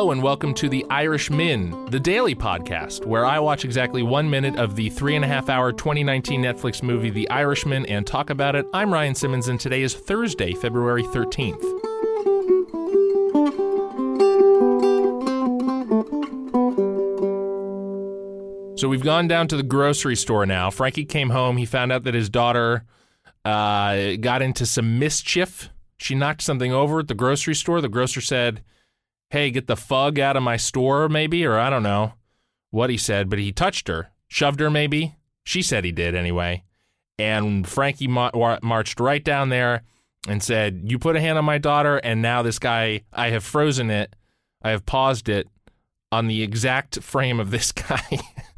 Hello and welcome to The Irishman, the daily podcast, where I watch exactly 1 minute of the 3.5-hour 2019 Netflix movie The Irishman and talk about it. I'm Ryan Simmons and today is Thursday, February 13th. So we've gone down to the grocery store now. Frankie came home. He found out that his daughter got into some mischief. She knocked something over at the grocery store. The grocer said, "Hey, get the fug out of my store, maybe," or I don't know what he said, but he touched her, shoved her maybe. She said he did anyway. And Frankie marched right down there and said, "You put a hand on my daughter," and now this guy, I have frozen it, I have paused it on the exact frame of this guy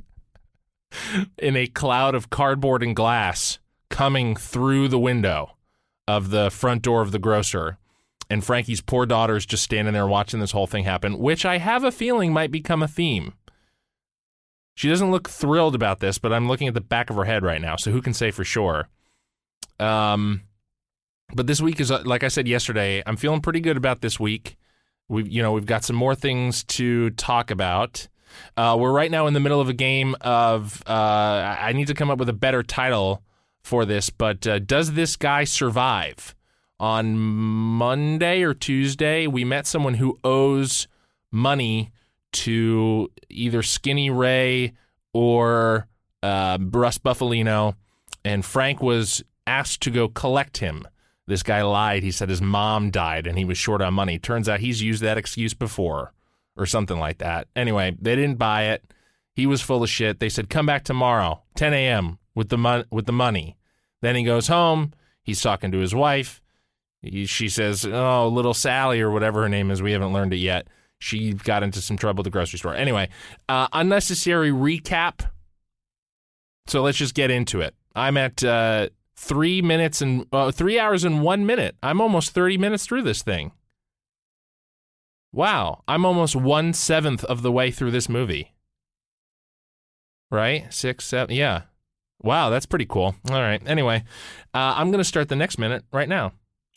in a cloud of cardboard and glass coming through the window of the front door of the grocer. And Frankie's poor daughter's just standing there watching this whole thing happen, which I have a feeling might become a theme. She doesn't look thrilled about this, but I'm looking at the back of her head right now, so who can say for sure? But this week is, like I said yesterday, I'm feeling pretty good about this week. We've got some more things to talk about. We're right now in the middle of a game of, I need to come up with a better title for this, but Does This Guy Survive? On Monday or Tuesday, we met someone who owes money to either Skinny Ray or Russ Bufalino, and Frank was asked to go collect him. This guy lied. He said his mom died and he was short on money. Turns out he's used that excuse before or something like that. Anyway, they didn't buy it. He was full of shit. They said, "Come back tomorrow, 10 a.m. with the money." Then he goes home. He's talking to his wife. She says, "Oh, little Sally," or whatever her name is. We haven't learned it yet. She got into some trouble at the grocery store. Anyway, unnecessary recap. So let's just get into it. I'm at 3 hours and 1 minute. I'm almost 30 minutes through this thing. Wow. I'm almost 1/7 of the way through this movie. Right? 6, 7. Yeah. Wow, that's pretty cool. All right. Anyway, I'm going to start the next minute right now.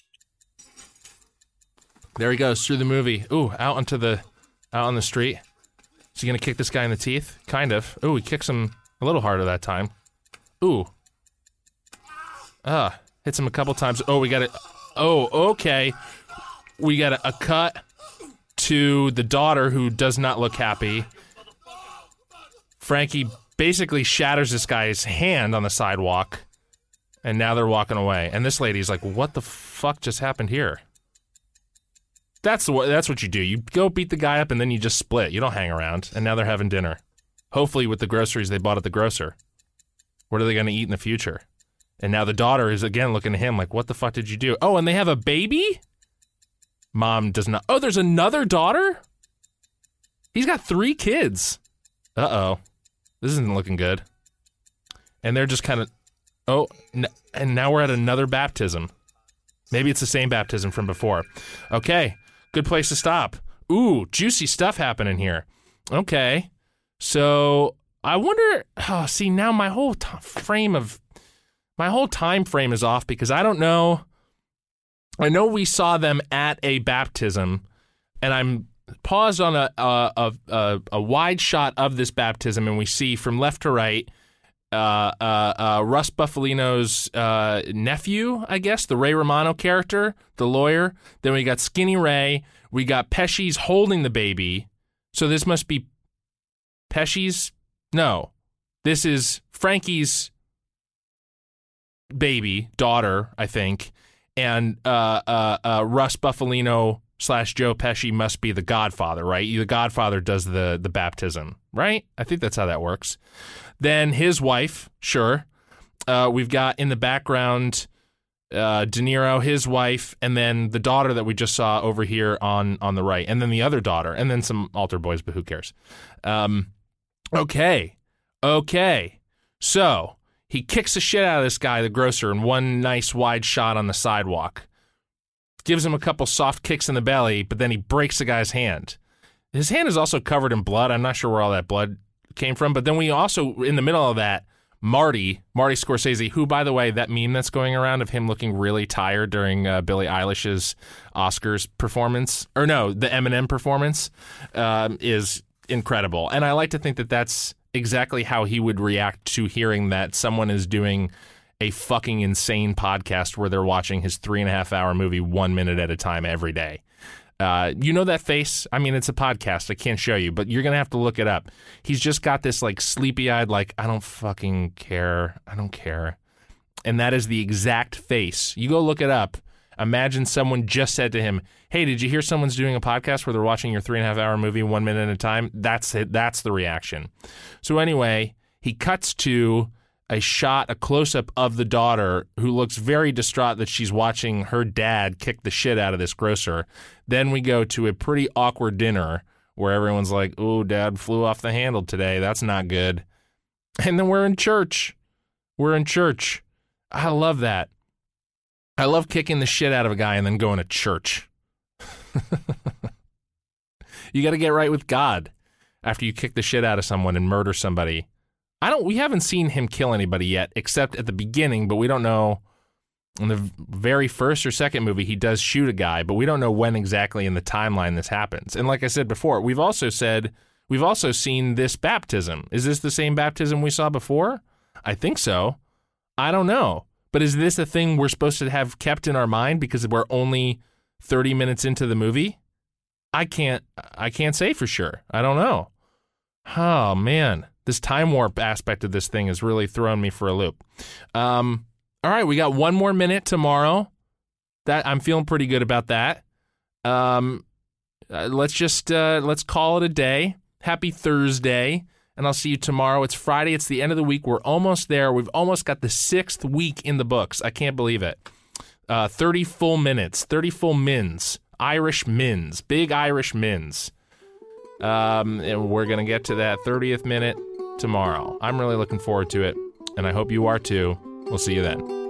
There he goes through the movie. Ooh, out on the street. Is he gonna kick this guy in the teeth? Kind of. Ooh, he kicks him a little harder that time. Ooh. Hits him a couple times. Oh, we got it. Oh, okay. We got a cut to the daughter who does not look happy. Frankie basically shatters this guy's hand on the sidewalk, and now they're walking away. And this lady's like, "What the fuck just happened here?" That's what you do. You go beat the guy up and then you just split. You don't hang around. And now they're having dinner. Hopefully with the groceries they bought at the grocer. What are they going to eat in the future? And now the daughter is again looking at him like, "What the fuck did you do?" Oh, and they have a baby? Mom does not. Oh, there's another daughter? He's got 3 kids. Uh-oh. This isn't looking good. And they're just kind of... Oh, and now we're at another baptism. Maybe it's the same baptism from before. Okay. Good place to stop. Ooh, juicy stuff happening here. Okay. So, I wonder... Oh, see, now my whole time frame is off because I don't know... I know we saw them at a baptism, and I'm paused on a wide shot of this baptism, and we see from left to right Russ Bufalino's nephew, I guess, the Ray Romano character, the lawyer. Then we got Skinny Ray. We got Pesci's holding the baby. So this must be Pesci's? No. This is Frankie's daughter, I think. And Russ Bufalino / Joe Pesci must be the godfather, right? The godfather does the baptism, right? I think that's how that works. Then his wife, sure. We've got in the background De Niro, his wife, and then the daughter that we just saw over here on the right, and then the other daughter, and then some altar boys, but who cares? Okay. So he kicks the shit out of this guy, the grocer, in one nice wide shot on the sidewalk. Gives him a couple soft kicks in the belly, but then he breaks the guy's hand. His hand is also covered in blood. I'm not sure where all that blood came from, but then we also, in the middle of that, Marty Scorsese, who, by the way, that meme that's going around of him looking really tired during Billie Eilish's Oscars performance, or no, the Eminem performance, is incredible. And I like to think that that's exactly how he would react to hearing that someone is doing a fucking insane podcast where they're watching his 3.5-hour movie 1 minute at a time every day. You know that face? I mean, it's a podcast. I can't show you, but you're going to have to look it up. He's just got this like sleepy-eyed, like, I don't fucking care. I don't care. And that is the exact face. You go look it up. Imagine someone just said to him, hey, did you hear someone's doing a podcast where they're watching your 3.5-hour movie 1 minute at a time? That's it. That's the reaction. So anyway, he cuts to a close-up of the daughter who looks very distraught that she's watching her dad kick the shit out of this grocer. Then we go to a pretty awkward dinner where everyone's like, oh, dad flew off the handle today. That's not good. And then we're in church. I love that. I love kicking the shit out of a guy and then going to church. You got to get right with God after you kick the shit out of someone and murder somebody. We haven't seen him kill anybody yet, except at the beginning, but we don't know. In the very first or second movie, he does shoot a guy, but we don't know when exactly in the timeline this happens. And like I said before, we've also seen this baptism. Is this the same baptism we saw before? I think so. I don't know. But is this a thing we're supposed to have kept in our mind because we're only 30 minutes into the movie? I can't say for sure. I don't know. Oh, man. This time warp aspect of this thing has really thrown me for a loop. All right, we got 1 more minute tomorrow. That I'm feeling pretty good about that. Let's call it a day. Happy Thursday, and I'll see you tomorrow. It's Friday. It's the end of the week. We're almost there. We've almost got the 6th week in the books. I can't believe it. 30 full minutes, 30 full mins, Irish mins, big Irish mins. And we're going to get to that 30th minute tomorrow. I'm really looking forward to it, and I hope you are too. We'll see you then.